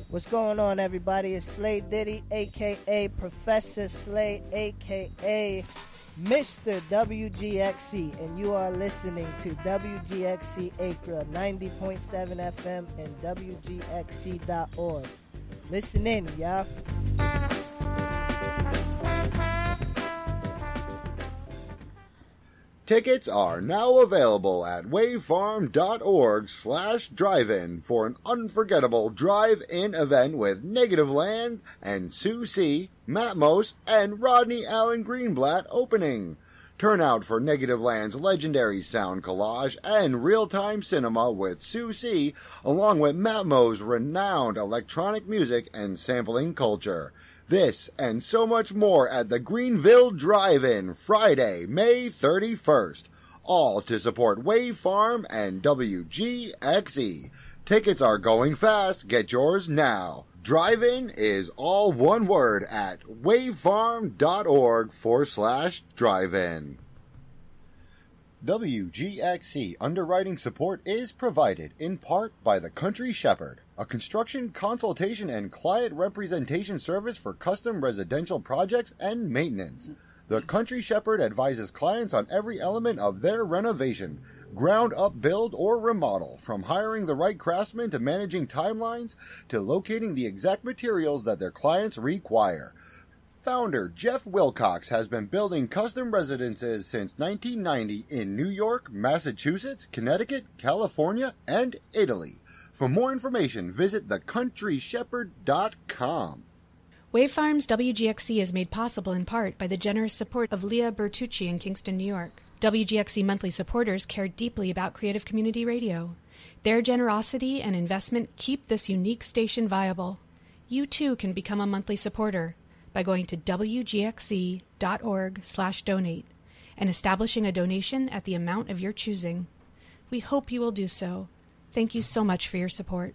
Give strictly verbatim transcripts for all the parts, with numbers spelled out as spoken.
What's going on, everybody? It's Slay Diddy, a k a. Professor Slay, a k a. Mister W G X C, and you are listening to W G X C Acre ninety point seven F M and W G X C dot org. Listen in, y'all. Tickets are now available at wavefarm.org slash drive-in for an unforgettable drive-in event with Negativland and Sue C., Matt Mose, and Rodney Allen Greenblatt opening. Turn out for Negativeland's legendary sound collage and real-time cinema with Sue C., along with Matt Mose's renowned electronic music and sampling culture. This and so much more at the Greenville Drive-In, Friday, May thirty-first. All to support Wave Farm and W G X E. Tickets are going fast. Get yours now. Drive-In is all one word at wavefarm.org forward slash drive-in. W G X C underwriting support is provided in part by The Country Shepherd, a construction, consultation, and client representation service for custom residential projects and maintenance. The Country Shepherd advises clients on every element of their renovation, ground-up build or remodel, from hiring the right craftsman to managing timelines to locating the exact materials that their clients require. Founder Jeff Wilcox has been building custom residences since nineteen ninety in New York, Massachusetts, Connecticut, California, and Italy. For more information, visit the country shepherd dot com. Wave Farms W G X C is made possible in part by the generous support of Leah Bertucci in Kingston, New York. W G X C monthly supporters care deeply about creative community radio. Their generosity and investment keep this unique station viable. You too can become a monthly supporter by going to W G X C dot org slash donate and establishing a donation at the amount of your choosing. We hope you will do so. Thank you so much for your support.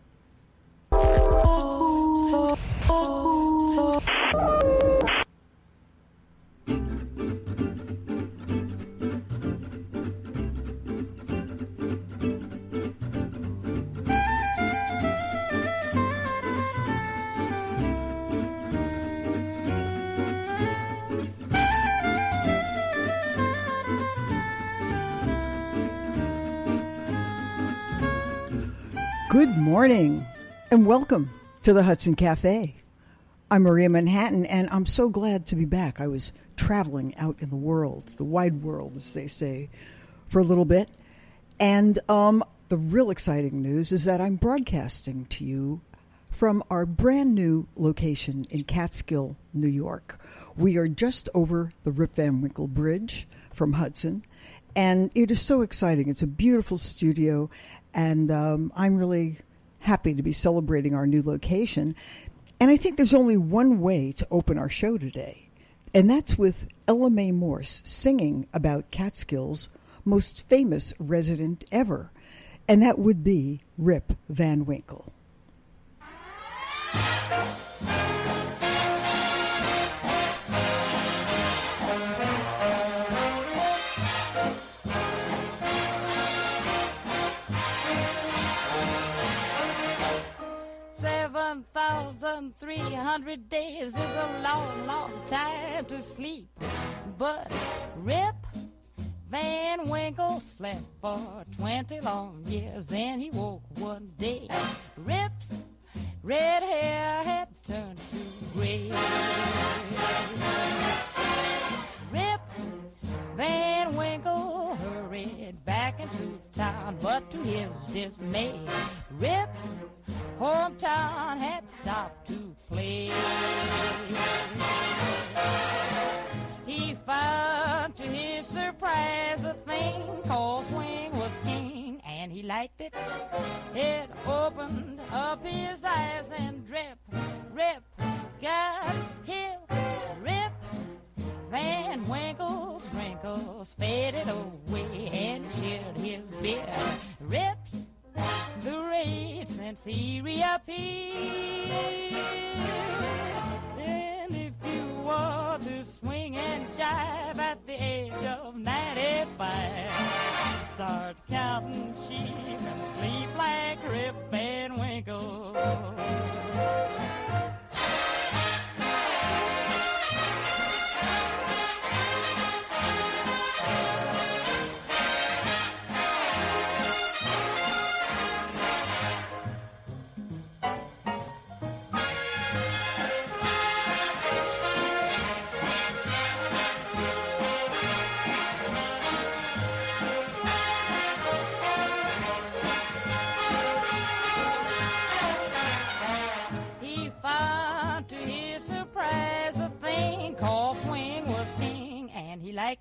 Good morning, and welcome to the Hudson Cafe. I'm Maria Manhattan, and I'm so glad to be back. I was traveling out in the world, the wide world, as they say, for a little bit. And um, the real exciting news is that I'm broadcasting to you from our brand new location in Catskill, New York. We are just over the Rip Van Winkle Bridge from Hudson, and it is so exciting. It's a beautiful studio. And um, I'm really happy to be celebrating our new location. And I think there's only one way to open our show today, and that's with Ella Mae Morse singing about Catskill's most famous resident ever, and that would be Rip Van Winkle. seven thousand three hundred days is a long, long time to sleep. But Rip Van Winkle slept for twenty long years. Then he woke one day. Rip's red hair had turned to gray. Rip Van Winkle hurried back into town, but to his dismay, Rip's hometown had stopped to play. He found to his surprise a thing called swing was king, and he liked it. It opened up his eyes and drip, Rip got hip. Rip Van Winkle's wrinkles faded away and shed his beard. Rip's the rage since he reappeared. And if you want to swing and jive at the age of ninety-five, start counting sheep and sleep like Rip Van Winkle.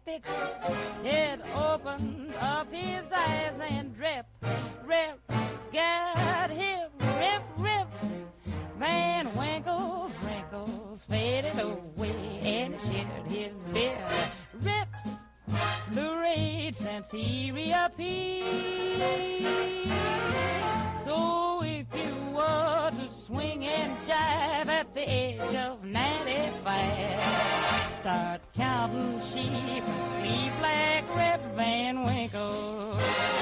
liked it. It opened up his eyes and drip, rip, got hip, rip, rip. Van Winkle's wrinkles faded away and he shed his beard. Rips, Blue Raid since he reappeared. So if you were to swing and jive at the age of ninety-five, start counting sheep and sleep like Rip Van Winkle.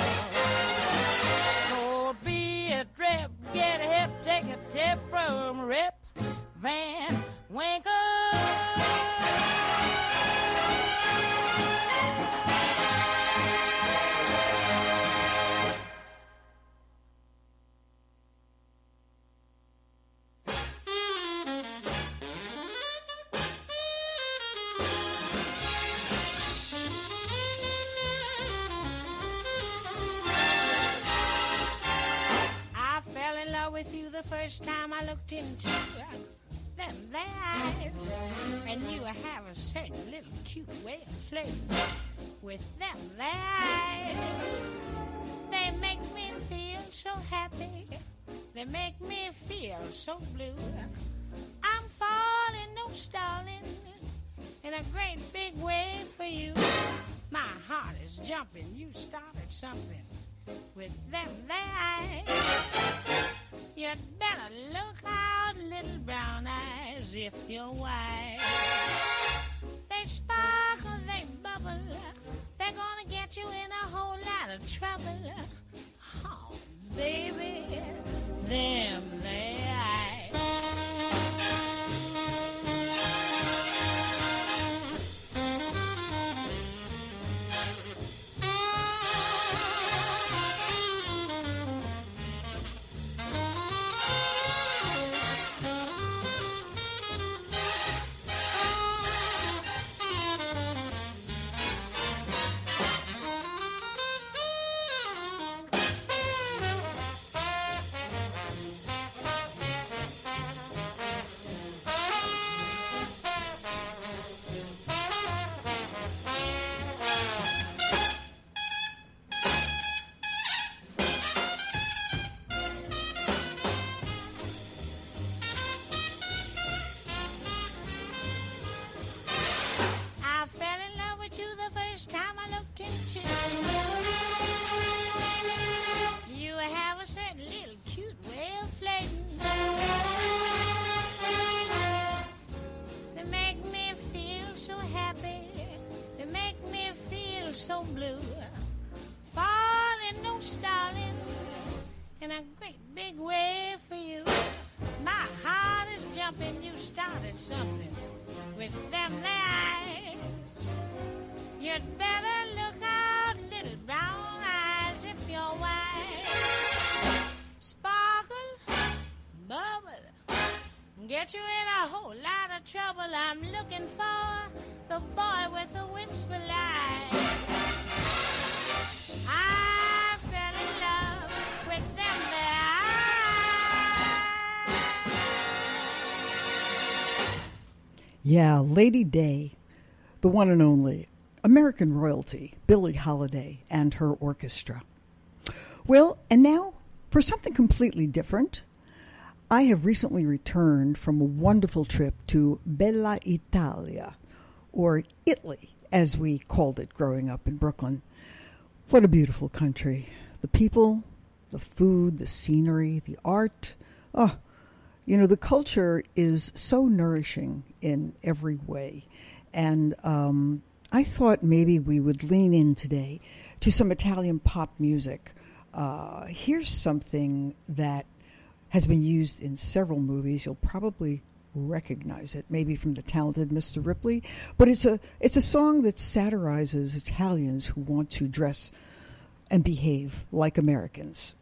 So be a trip, get a hip, take a tip from Rip Van Winkle. With you the first time I looked into them their eyes, and you have a certain little cute way of flirting with them their eyes. They make me feel so happy, they make me feel so blue. I'm falling, no stalling, in a great big way for you. My heart is jumping, you started something with them their eyes. You'd better look out, little brown eyes, if you're wise. They sparkle, they bubble, they're gonna get you in a whole lot of trouble. Oh, baby, them they eyes. Something with them eyes. You'd better look out, little brown eyes, if you're wise. Sparkle, bubble, get you in a whole lot of trouble. I'm looking for the boy with the wistful eyes. I fell in love with them eyes. Yeah, Lady Day, the one and only American royalty, Billie Holiday and her orchestra. Well, and now for something completely different. I have recently returned from a wonderful trip to Bella Italia, or Italy, as we called it growing up in Brooklyn. What a beautiful country. The people, the food, the scenery, the art. Oh, you know, the culture is so nourishing in every way. And um, I thought maybe we would lean in today to some Italian pop music. Uh, here's something that has been used in several movies. You'll probably recognize it, maybe from The Talented Mister Ripley. But it's a it's a song that satirizes Italians who want to dress and behave like Americans.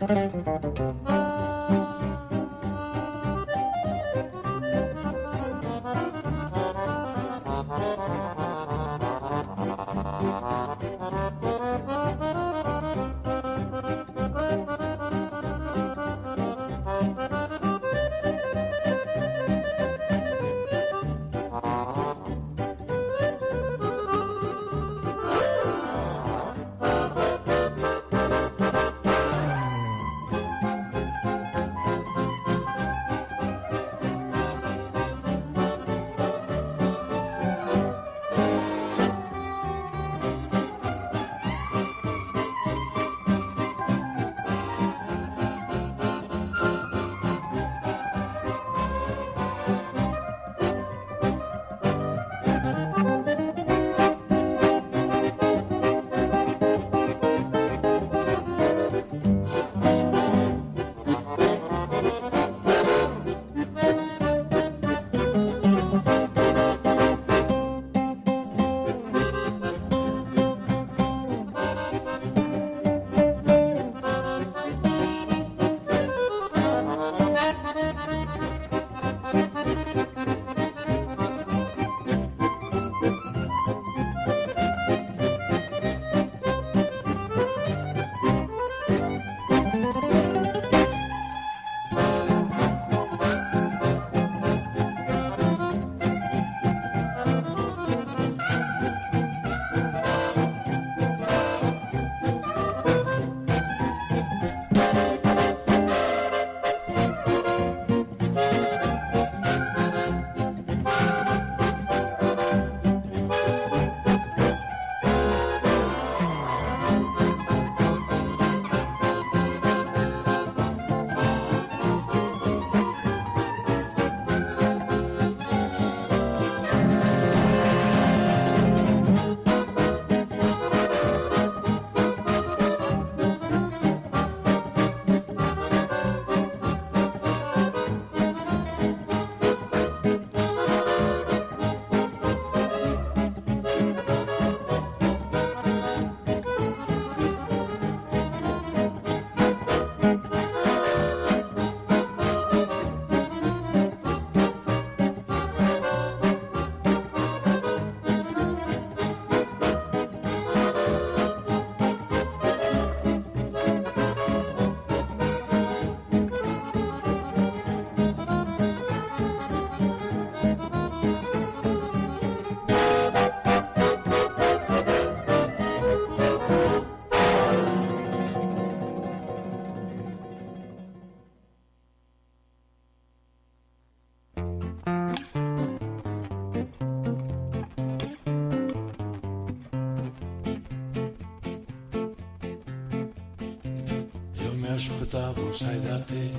aspettavo, sai, da te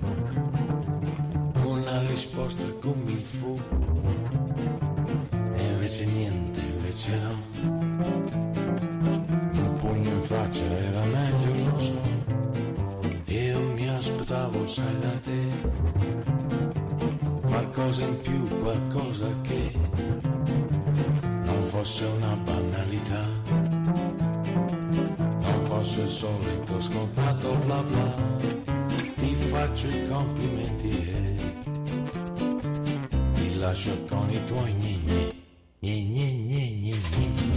una risposta come il fu, e invece niente, invece no. Un pugno in faccia era meglio, lo so. Io mi aspettavo, sai, da te qualcosa in più, qualcosa che non fosse una banalità, non fosse il solito scontato bla bla. Ti faccio i complimenti e ti lascio con i tuoi gni gni gni gni gni gni gni.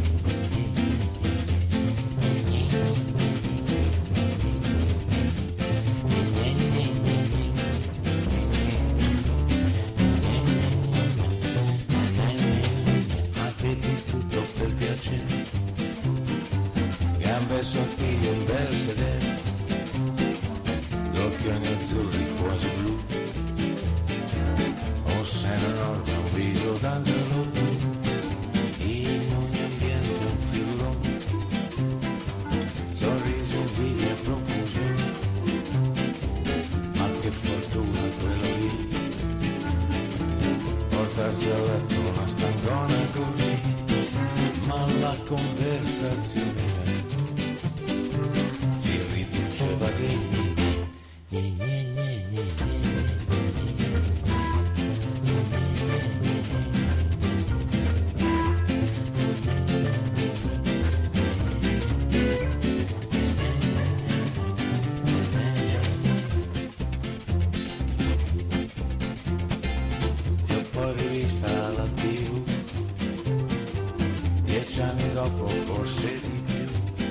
Gambe sottili e un bel sedere, gli occhioni azzurri quasi blu, un seno enorme, un viso d'angelo blu, in ogni ambiente un figurone, sorriso, invidia e profusione. Ma che fortuna quella lì, portarsi a letto una stangona così, ma la conversazione si riduceva che gni gni gni gni gni anni dopo forse di più,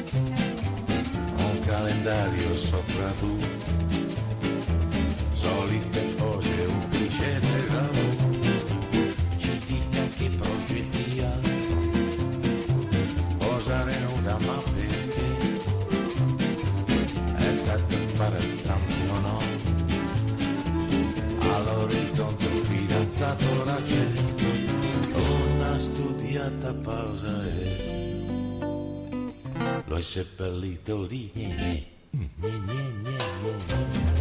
un calendario sopra tu, solite cose, un cliché del lavoro, ci dica che progetti ha, posare nuda ma perché, è stato imbarazzante o no, all'orizzonte un fidanzato là c'è, una studiata pausa e lo hai seppellito lì. Gne, gne, gne, gne, gne, gne.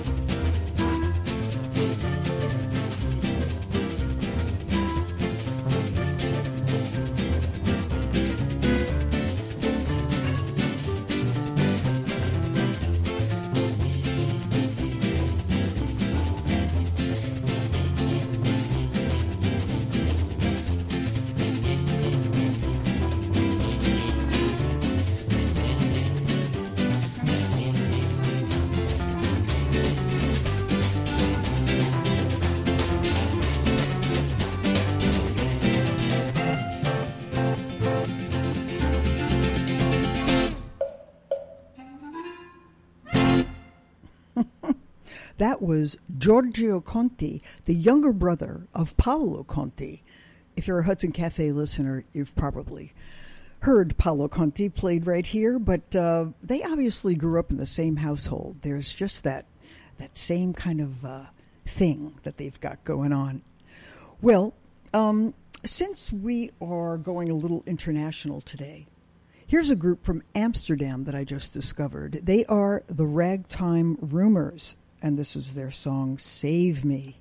That was Giorgio Conti, the younger brother of Paolo Conti. If you're a Hudson Cafe listener, you've probably heard Paolo Conti played right here, but uh, they obviously grew up in the same household. There's just that that same kind of uh, thing that they've got going on. Well, um, since we are going a little international today, here's a group from Amsterdam that I just discovered. They are the Ragtime Rumors, and this is their song, Save Me.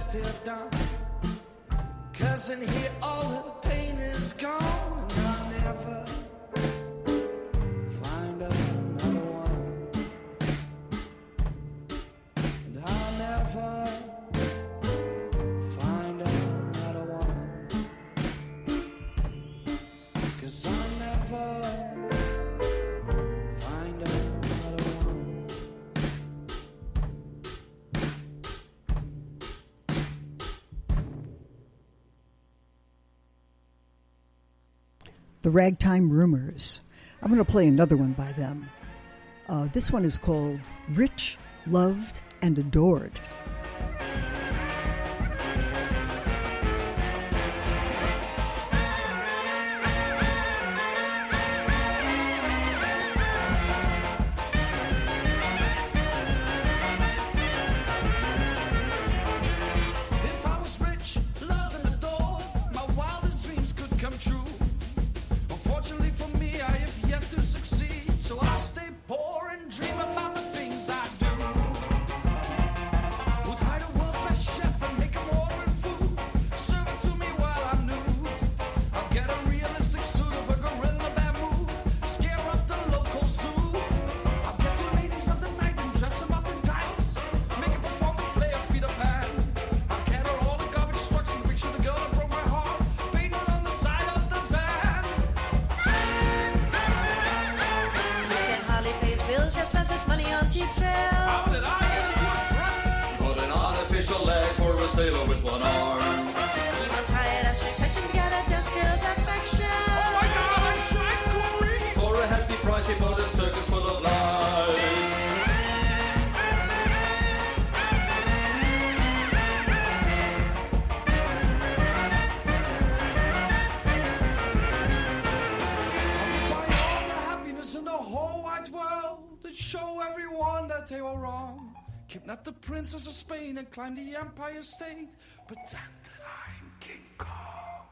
still done. Cause in here all the pain is gone, and I'll never find another one. And I'll never find another one. Cause I'll never find another one. The Ragtime Rumors. I'm going to play another one by them. Uh, this one is called Rich, Loved, and Adored. If I was rich, loved and adored, my wildest dreams could come true. Unfortunately for me, I have yet to succeed, so I'll stay poor and dream about the things I do. Would hire the world's best chef and make him order food, serve it to me while I'm nude. I'll get a realistic suit of a gorilla bamboo, scare up the local zoo. I'll get two ladies of the night and dress them up in tights, make it perform a play of Peter Pan. I'll get her all the garbage trucks and picture the girl that broke my heart, painted on the side of the van. Can hardly pay his bills, just spends his money on cheap thrills. How did I get into a trust? Put an artificial leg for a sailor with one arm. He must hire us resection to get a deaf girl's affection. Oh my God, I tried Corey. For a hefty price, he bought a circus full of lies. Buy all the happiness in the whole wide world to show everyone that they were wrong. Kidnap the princess of Spain and climb the Empire State. Pretend that I'm King Kong.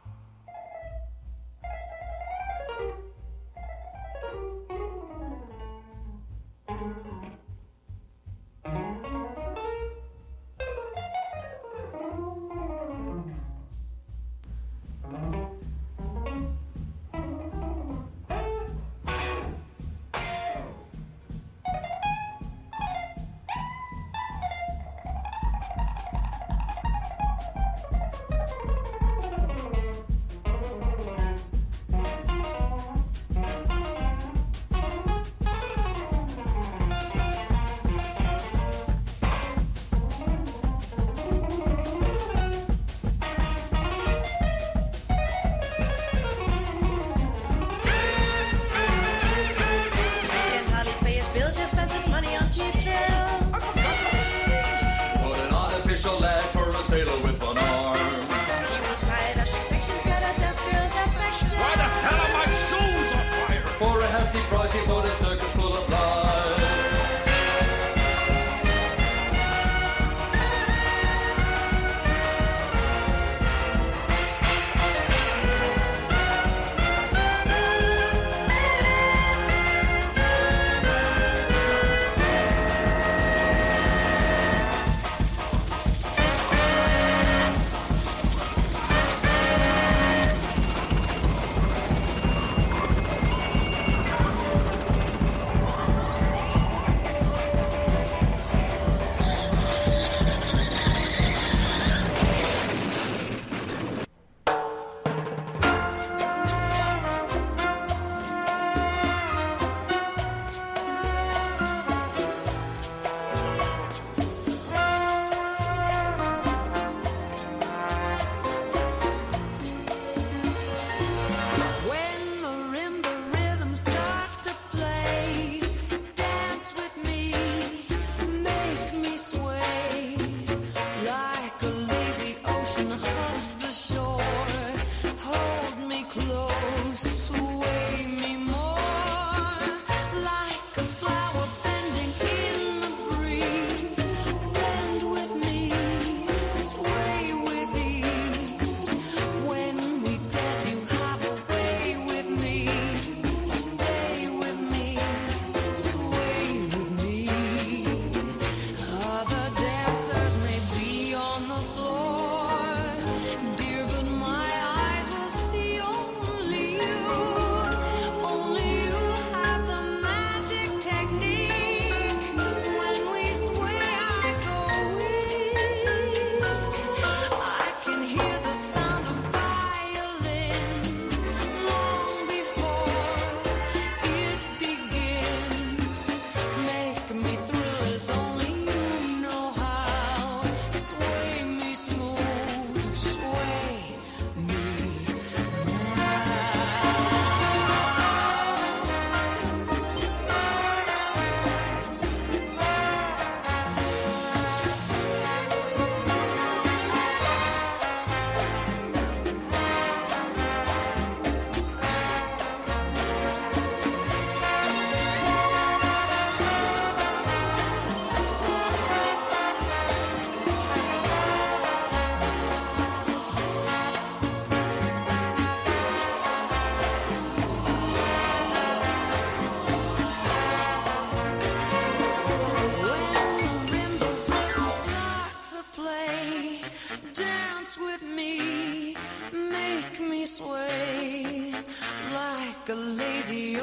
Can hardly pay his bills, just spends his money on cheap thrills. Put an artificial leg for a sailor with one arm. He must hire us resection to get a deaf girl's affection. Why the hell are my shoes on fire? For a hefty price, he bought a circus full of lies.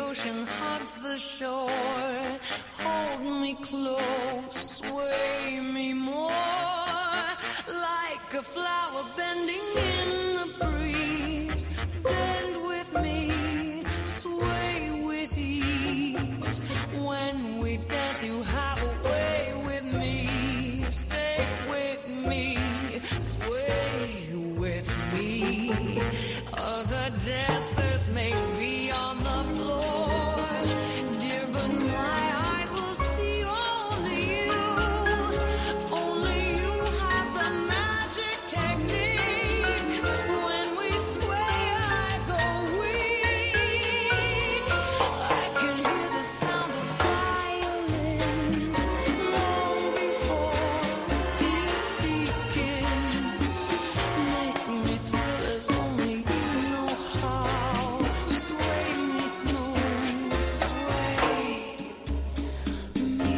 ocean hugs the shore. Hold me close, sway me more, like a flower bending in the breeze. Bend with me, sway with ease. When we dance, you have a way with me. Stay with me, sway with me. Other dancers may be on the floor, dear, but my eyes will see only you. Only you have the magic technique. When we sway, I go weak. I can hear the sound of violins long before it begins. Make me thrill as only you know how. Sway me smooth, sway me.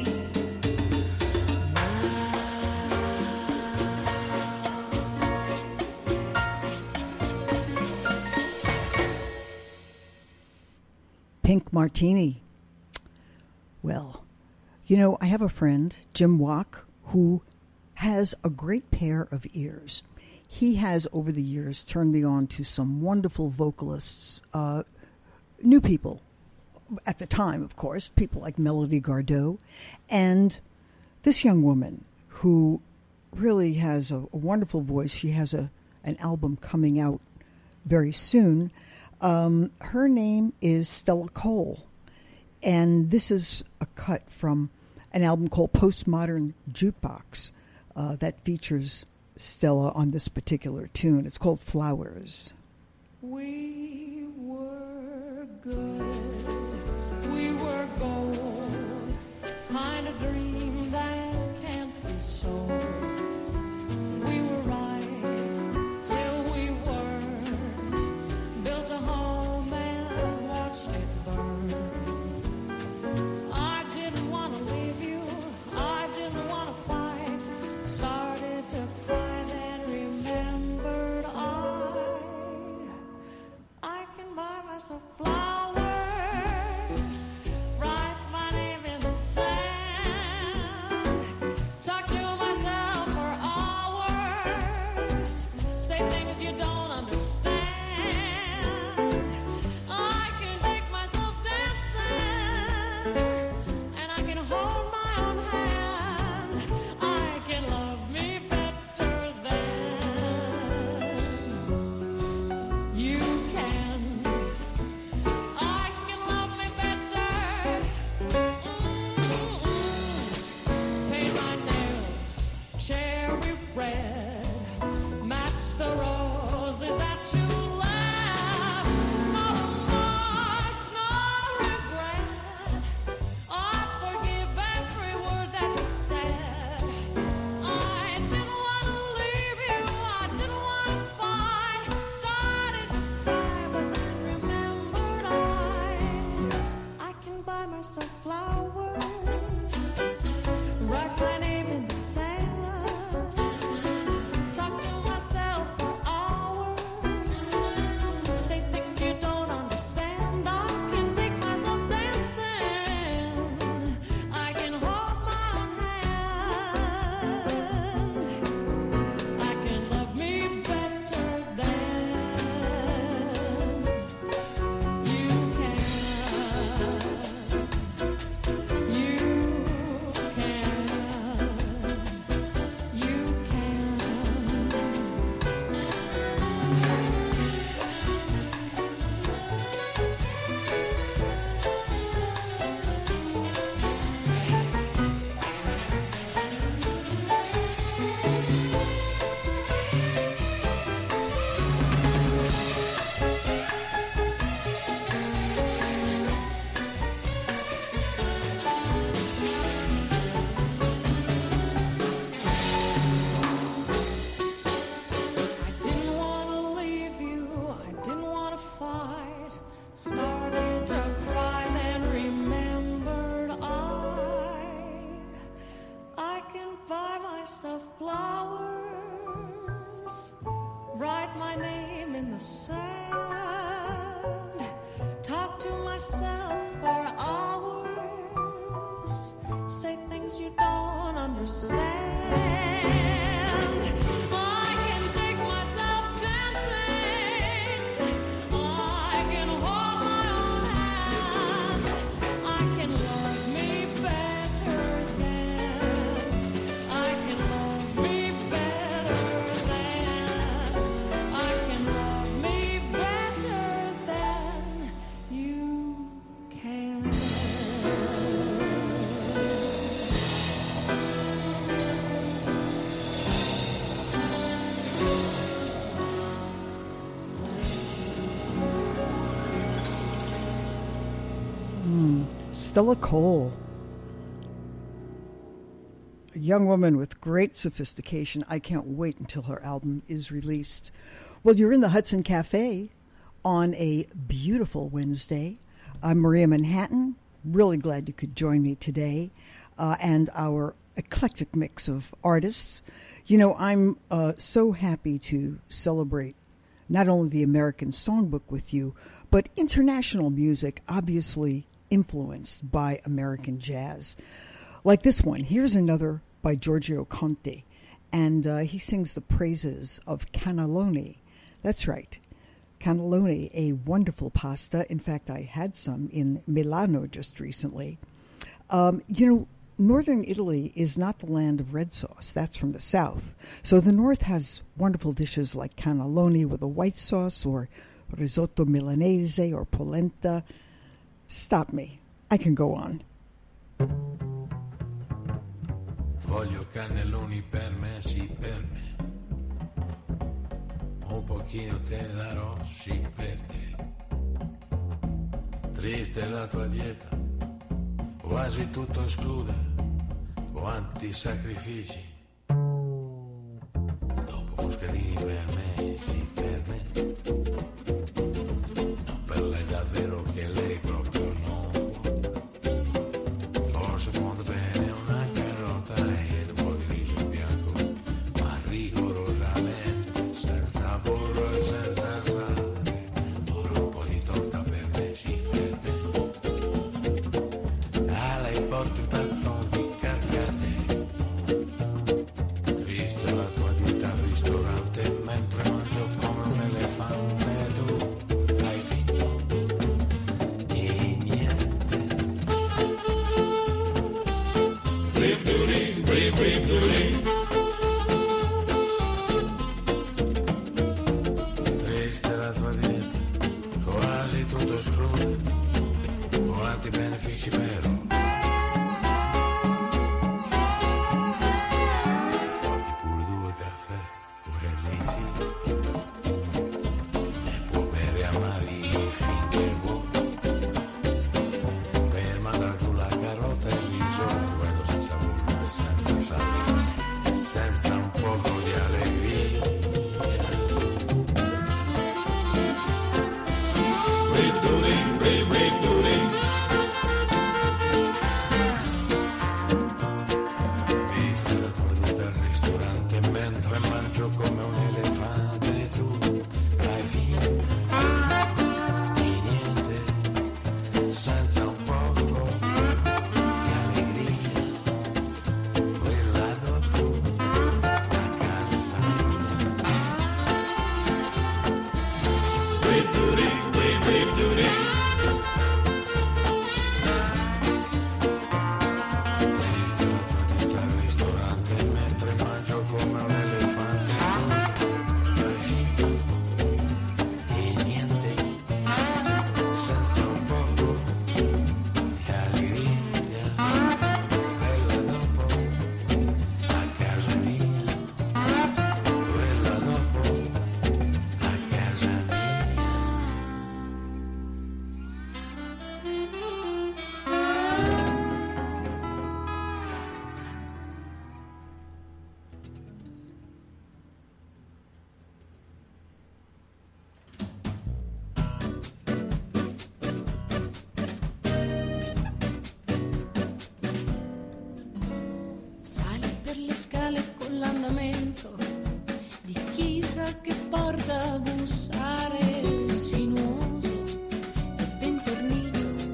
Pink Martini. Well, you know, I have a friend, Jim Walk, who has a great pair of ears. He has, over the years, turned me on to some wonderful vocalists, uh, new people, at the time, of course, people like Melody Gardot, and this young woman who really has a, a wonderful voice. She has a an album coming out very soon. Um, her name is Stella Cole, and this is a cut from an album called Postmodern Jukebox uh, that features Stella on this particular tune. It's called Flowers. We were good, we were gold, kind of dream that can't be sold. We were right till we weren't, built a home and watched it burn. I didn't want to leave you, I didn't want to fight, started to cry, then remembered I I can buy myself flowers, write my name in the sand, talk to myself for hours, say things you don't understand. I can make myself dancing, and I can hold my own hand. I can love me better than you can. I can love me better. Mm-mm. Paint my nails cherry red, match the roses that you left. No remorse, no regret. I forgive every word that you said. I didn't want to leave you, I didn't want to fight. Started to cry, but then remembered I I can buy myself flowers, write my name in the sand, talk to myself for hours, say things you don't understand. I can take myself dancing, I can hold my own hand. I can love me better than you can. You myself for hours, say things you don't understand. I can take myself dancing, I can hold my own hand, I can love me better than, I can love me better than, I can love me better than you can. Stella Cole. A young woman with great sophistication. I can't wait until her album is released. Well, you're in the Hudson Cafe on a beautiful Wednesday. I'm Maria Manhattan. Really glad you could join me today. Uh, and our eclectic mix of artists. You know, I'm uh, so happy to celebrate not only the American Songbook with you, but international music, obviously influenced by American jazz. Like this one. Here's another by Giorgio Conte, and uh, he sings the praises of cannelloni. That's right, cannelloni, a wonderful pasta. In fact, I had some in Milano just recently. Um, you know, northern Italy is not the land of red sauce. That's from the south. So the north has wonderful dishes like cannelloni with a white sauce, or risotto milanese, or polenta. Stop me. I can go on. Voglio cannelloni per me, sì per me. Un pochino te ne darò, sì per te. Triste la tua dieta, quasi tutto esclude. Quanti sacrifici. Dopo Moscardini per me, sì per me. No, per lei davvero che lei proprio non può. Forse può bene una carota ed un po' di riso bianco, ma rigorosamente senza burro e senza sale. Ora un po' di torta per me, sì per me. A lei porti un tazzone di carcane. Triste la tua dieta al ristorante, mentre mangio come un elefante. Tu hai vinto e niente. Brave duty, brave, brave duty. Triste la tua dieta, quasi tutto esclude. Quanti benefici però. Porti pure due caffè, quelli sì. Ne può bere amari finché vuoi. Per mandar giù la carota e il riso, quello senza burro e senza sale, e senza un poco di allegria. Brave duty, brave, brave duty. Triste la tua dieta al ristorante, mentre mangio come un elefante. Tu fai finta di niente, senza un poco di allegria. Quella dopo a casa mia. Brave duty, brave, brave duty. Triste la tua dieta al ristorante, mentre mangio come un elefante. Tu fai finta di niente, senza un poco di allegria. Quella dopo a casa mia. Quella dopo a casa mia. Sali per le scale con l'andamento di chissà che porta a bussare, sinuoso e bentornito.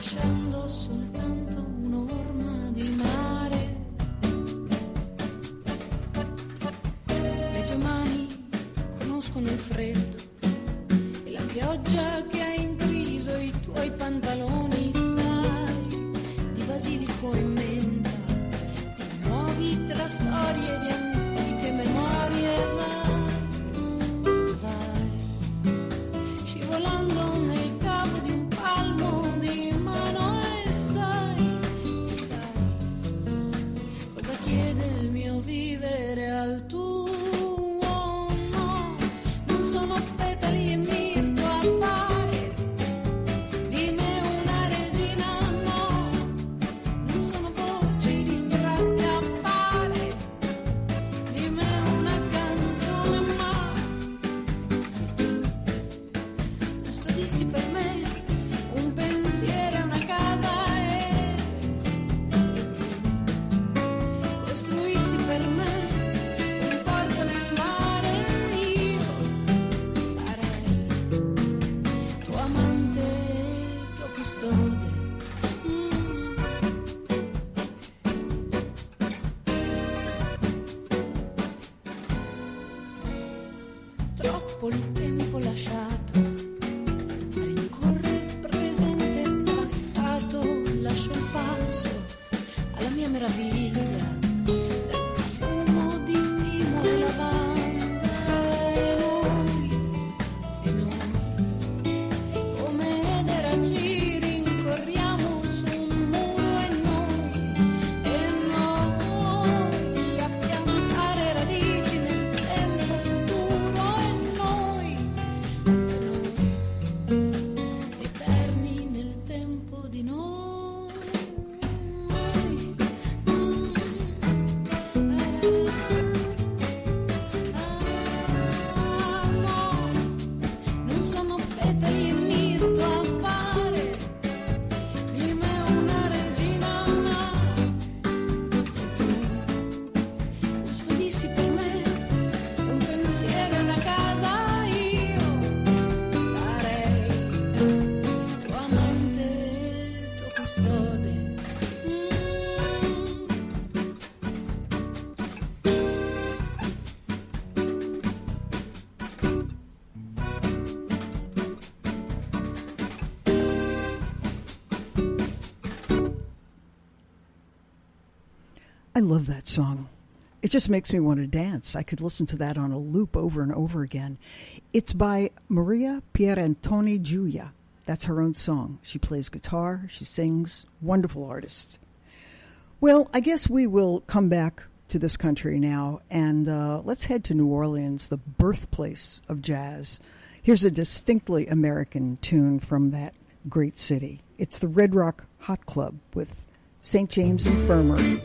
lasciando soltanto un'orma di mare. Le tue mani conoscono il freddo e la pioggia che ha intriso i tuoi pantaloni, sai, di basilico e menta, ti muovi tra storie di antiche memorie. Vai, vai, scivolando nel cavo di un palmo di mano e sai, sai, cosa chiede il mio vivere al tuo. No, non sono petali e mirto a fare di me una regina, no, non sono voci distratte a fare di me una canzone, ma sei tu, custodissi per me un pensiero e una casa, e sei tu, costruissi per me un porto nel mare, io sarei tuo amante, tuo custode. Mm. Troppo il tempo lasciato a rincorrere presente e passato, lascio il passo alla mia meraviglia del profumo di timo e lavanda, e noi, e noi come edera ci rincorriamo su un muro, e noi, e noi a piantare radici nel tempo futuro, e noi, e noi eterni nel tempo di noi. Ah, no, non sono petali e mirto a fare di me una regina, ma sei tu, custodissi per me un pensiero e una casa, io sarei tuo amante, tuo custode. Mm. I love that song. It just makes me want to dance. I could listen to that on a loop over and over again. It's by Maria Pierantoni Giulia. That's her own song. She plays guitar, she sings, wonderful artist. Well, I guess we will come back to this country now, and uh, let's head to New Orleans, the birthplace of jazz. Here's a distinctly American tune from that great city. It's the Red Rock Hot Club with Saint James Infirmary.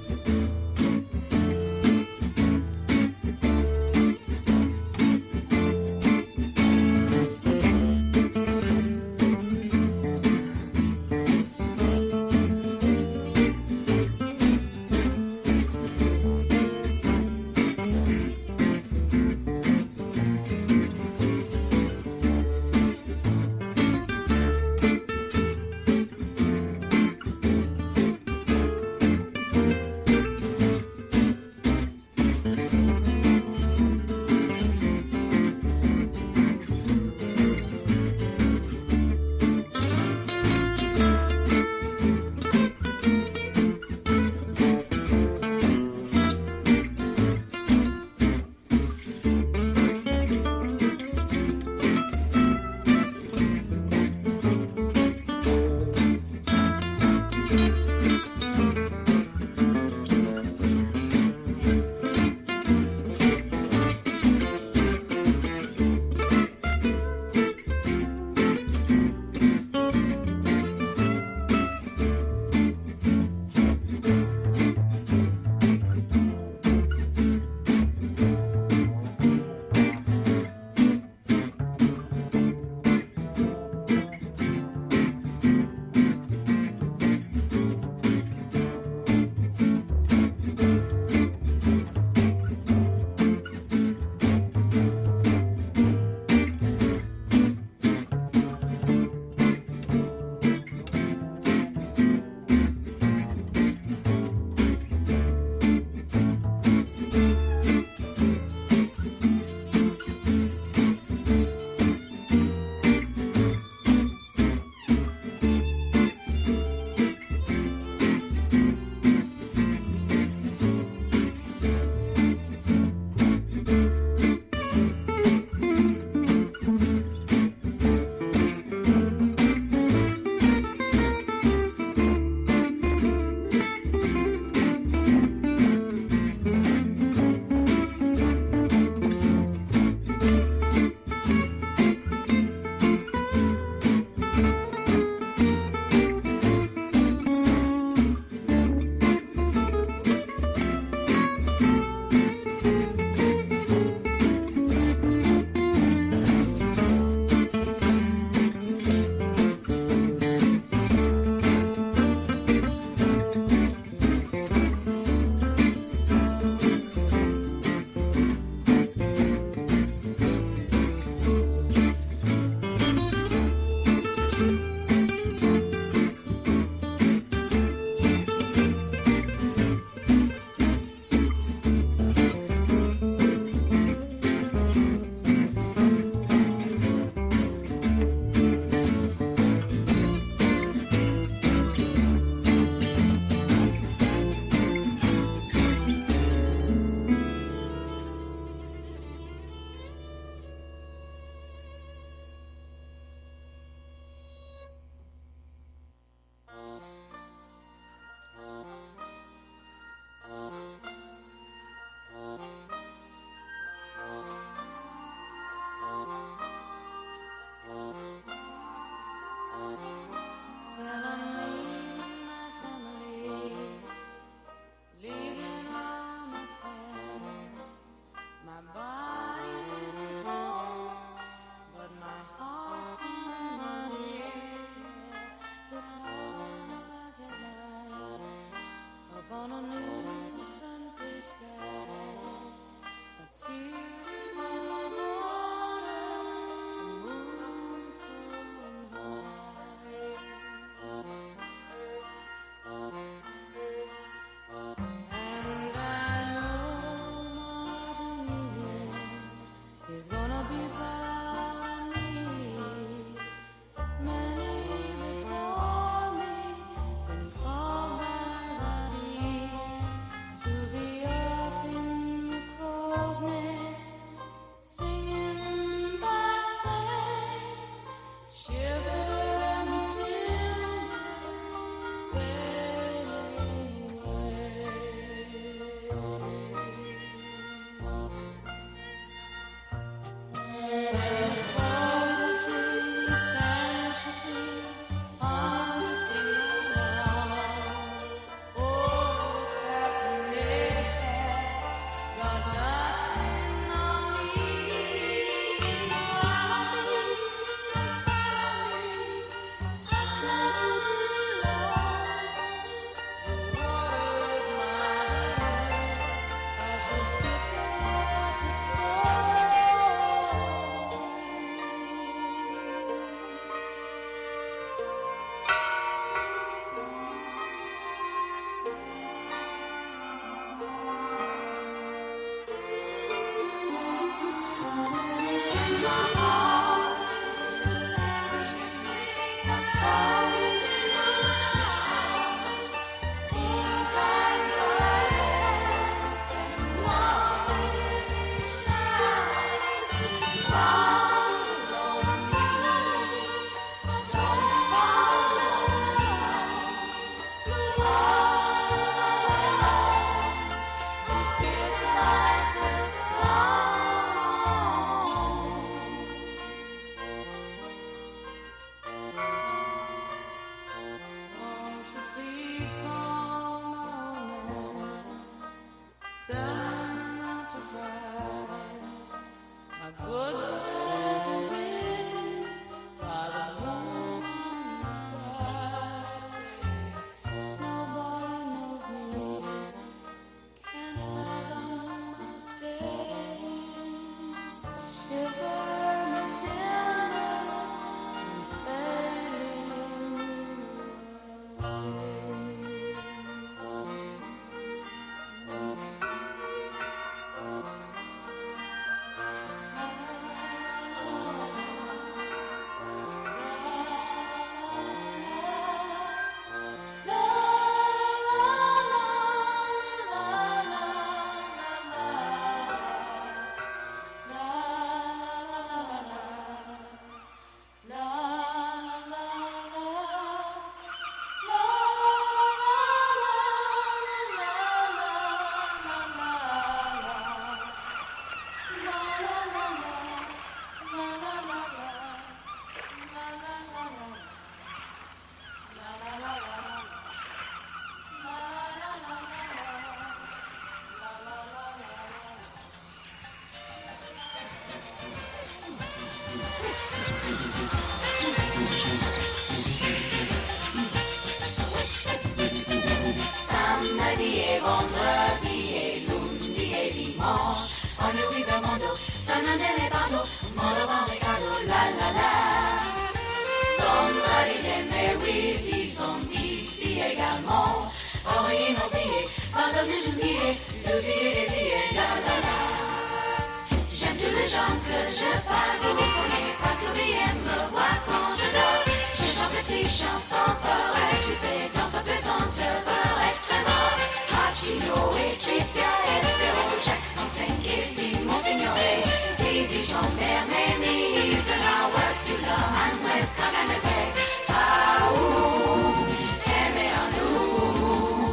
Samedi et vendredi et lundi et dimanche. Ogni vive il mondo, torna nelle bando, modo con Riccardo, la la la. Somebody and Mary, disons ici également. Henri Nosier, pardon de Julier, Lucier, Désir, la la la. J'aime tous les gens que je parle, vous vous connaissez, parce que vous aimez me voir quand je dors. Je chante des chansons pareilles, tu sais, quand ça plaisante, paraît être très mort. Hachino et Tricia, Espero, Jackson, Senke, Simon, Signore, Zizi, Jean-Pierre, Mémy, Eisenhower, Sula, Andrés, Kaganepe, Paou, Aimé en nous.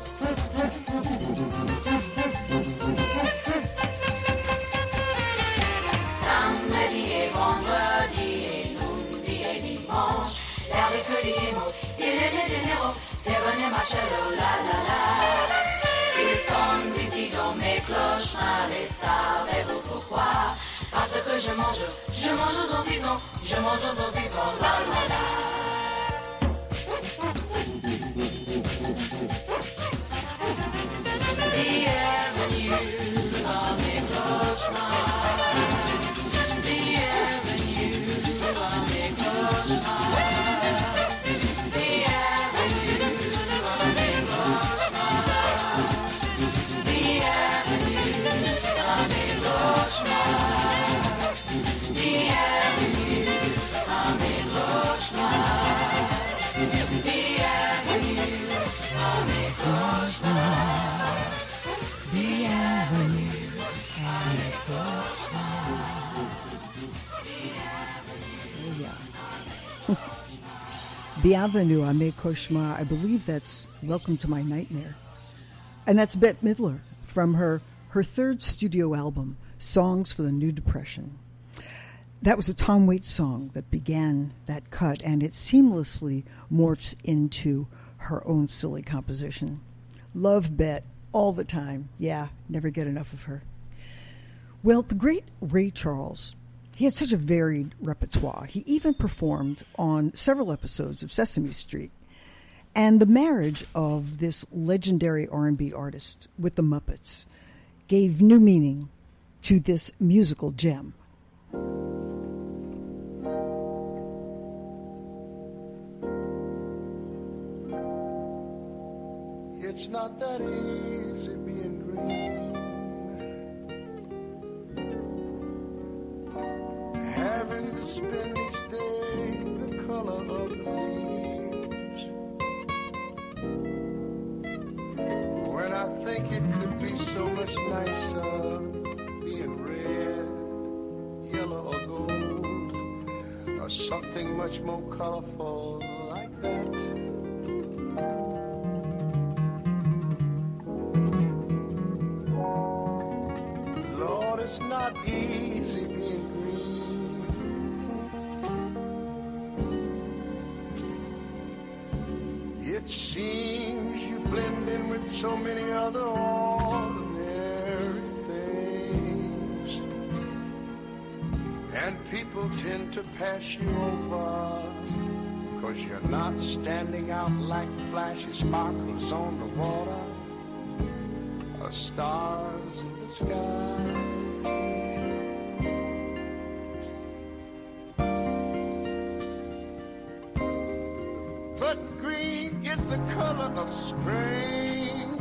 Samedi et vendredi et lundi et dimanche, l'air des crédits et mots, il est des dinero, des bonnets Marcello, la la la. Ils sont des idoles, mes cloches-mains, et savez-vous pourquoi? Parce que je mange, je mange aux saucissons, je mange aux saucissons, la la la. Bienvenue dans mes cauchemars. Bienvenue dans mes cauchemars. Bienvenue dans mes cauchemars. Bienvenue dans mes cauchemars. Bienvenue dans mes cauchemars. Bienvenue dans mes cauchemars. Bienvenue à mes cauchemars. Bienvenue à mes cauchemars. I believe that's Welcome to My Nightmare. And that's Bette Midler from her, her third studio album, Songs for the New Depression. That was a Tom Waits song that began that cut, and it seamlessly morphs into her own silly composition. Love Bette all the time. Yeah, never get enough of her. Well, the great Ray Charles, he had such a varied repertoire. He even performed on several episodes of Sesame Street. And the marriage of this legendary R and B artist with the Muppets gave new meaning to this musical gem. It's not that easy being green, having to spend each day the color of the leaves, when I think it could be so much nicer being red, yellow or gold, or something much more colorful like that. It's not easy being green. It seems you blend in with so many other ordinary things, and people tend to pass you over, 'cause you're not standing out like flashy sparkles on the water or stars in the sky. But green is the color of spring,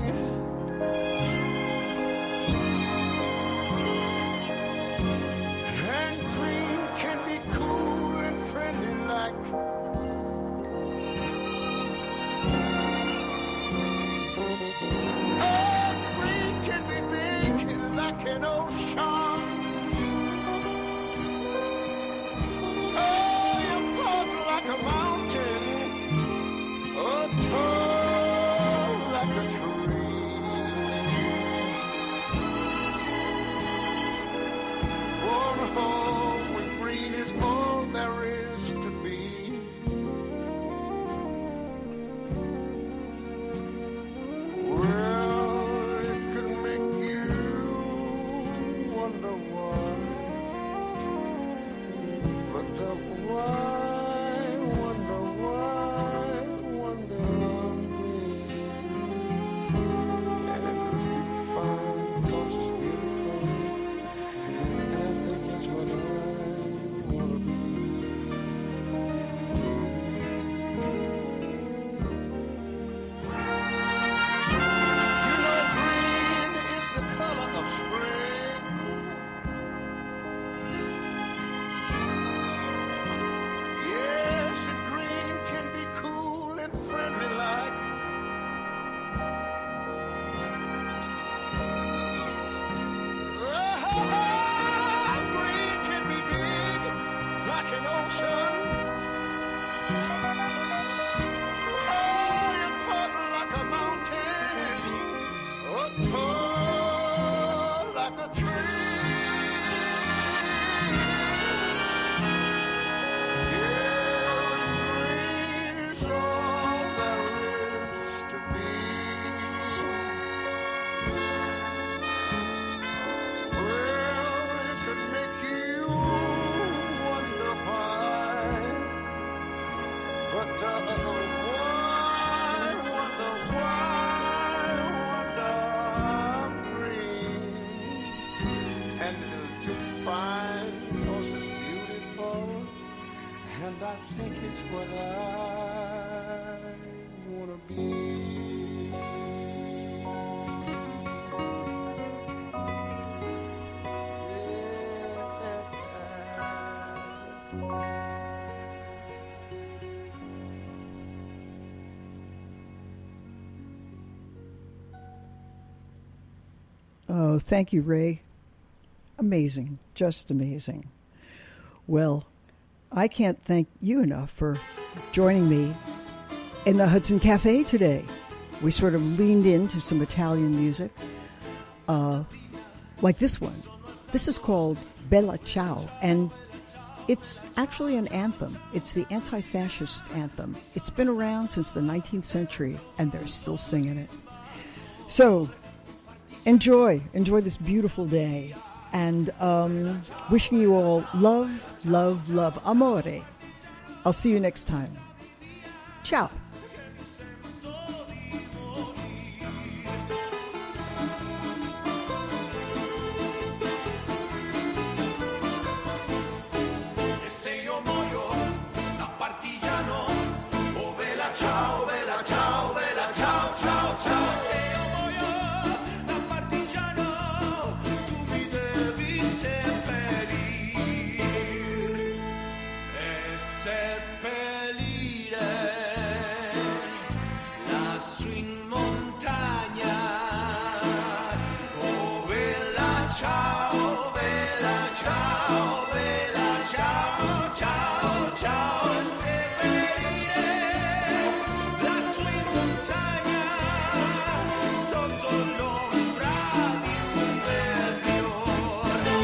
and green can be cool and friendly like oh, green can be big like an ocean. Oh, you're plump like a mountain, oh, tall like a tree. Oh, thank you, Ray. Amazing. Just amazing. Well, I can't thank you enough for joining me in the Hudson Cafe today. We sort of leaned into some Italian music, uh, like this one. This is called Bella Ciao, and it's actually an anthem. It's the anti-fascist anthem. It's been around since the nineteenth century, and they're still singing it. So, enjoy. Enjoy this beautiful day. And um, wishing you all love, love, love, amore. I'll see you next time. Ciao. E se io muoio da partigiano, oh vela ciao, vela ciao, vela ciao, ciao, ciao. Se io muoio da partigiano, tu mi devi seppellire e seppellire lassù in montagna. Oh vela ciao, vela ciao, vela ciao, ciao, ciao, e seppellire lassù in montagna sotto l'ombra di un bel fiore.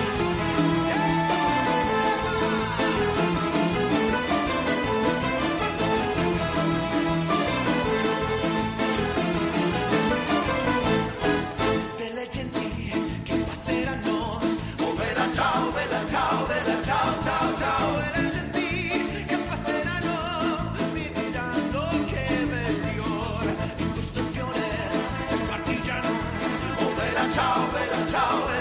Delle genti che passeranno, oh vela ciao, vela ciao, vela ciao, ciao, ciao. E le genti che passeranno mi diranno che bel fiore in questo fiore del partigiano. Oh vela ciao, vela ciao,